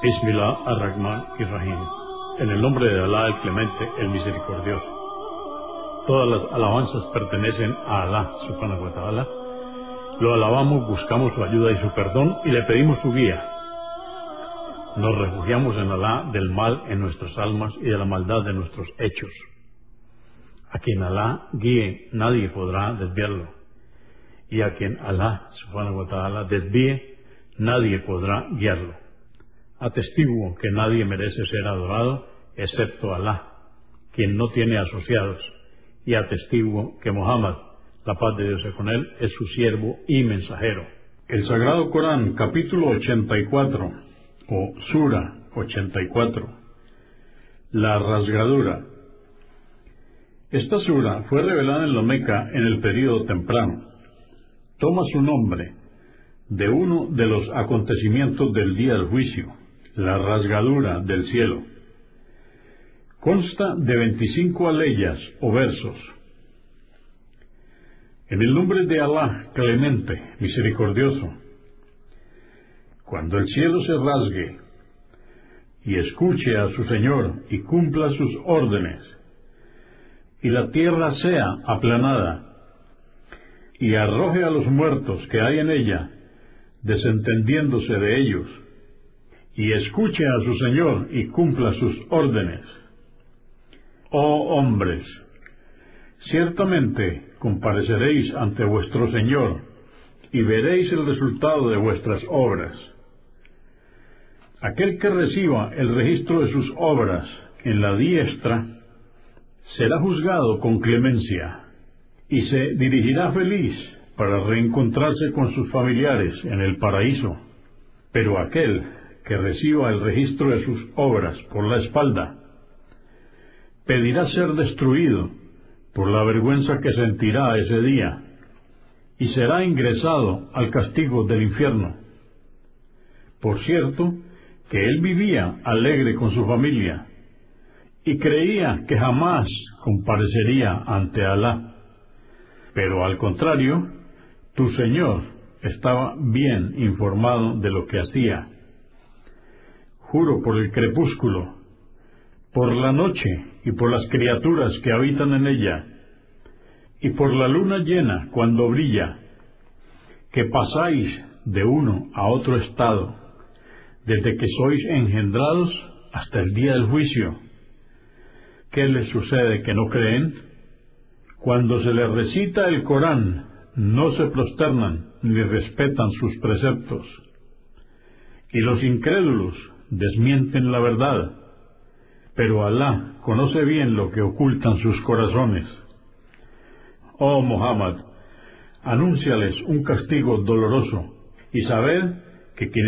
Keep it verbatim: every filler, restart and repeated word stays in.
Bismillah ar-Rahman ir-Rahim. En el nombre de Alá, el Clemente, el Misericordioso. Todas las alabanzas pertenecen a Alá, subhanahu wa ta'ala. Lo alabamos, buscamos su ayuda y su perdón y le pedimos su guía. Nos refugiamos en Alá del mal en nuestras almas y de la maldad de nuestros hechos. A quien Alá guíe, nadie podrá desviarlo. Y a quien Alá, subhanahu wa ta'ala, desvíe, nadie podrá guiarlo. Atestiguo que nadie merece ser adorado excepto Alá, quien no tiene asociados, y atestiguo que Muhammad, la paz de Dios sea con él, es su siervo y mensajero. El Sagrado Corán, capítulo ochenta y cuatro, o Sura ochenta y cuatro, la rasgadura. Esta sura fue revelada en la Meca en el período temprano. Toma su nombre de uno de los acontecimientos del día del juicio, la rasgadura del cielo. Consta de veinticinco aleyas o versos. En el nombre de Alá, Clemente, Misericordioso. Cuando el cielo se rasgue y escuche a su Señor y cumpla sus órdenes, y la tierra sea aplanada, y arroje a los muertos que hay en ella, desentendiéndose de ellos, y escuche a su Señor y cumpla sus órdenes. Oh hombres, ciertamente compareceréis ante vuestro Señor, y veréis el resultado de vuestras obras. Aquel que reciba el registro de sus obras en la diestra, será juzgado con clemencia, y se dirigirá feliz para reencontrarse con sus familiares en el paraíso. Pero aquel que reciba el registro de sus obras por la espalda, pedirá ser destruido por la vergüenza que sentirá ese día, y será ingresado al castigo del infierno. Por cierto, que él vivía alegre con su familia, y creía que jamás comparecería ante Alá. Pero al contrario, tu Señor estaba bien informado de lo que hacía. Juro por el crepúsculo, por la noche y por las criaturas que habitan en ella, y por la luna llena cuando brilla, que pasáis de uno a otro estado, desde que sois engendrados hasta el día del juicio. ¿Qué les sucede que no creen? Cuando se les recita el Corán, no se prosternan ni respetan sus preceptos. Y los incrédulos desmienten la verdad, pero Alá conoce bien lo que ocultan sus corazones. Oh Muhammad, anúnciales un castigo doloroso, y sabed que quienes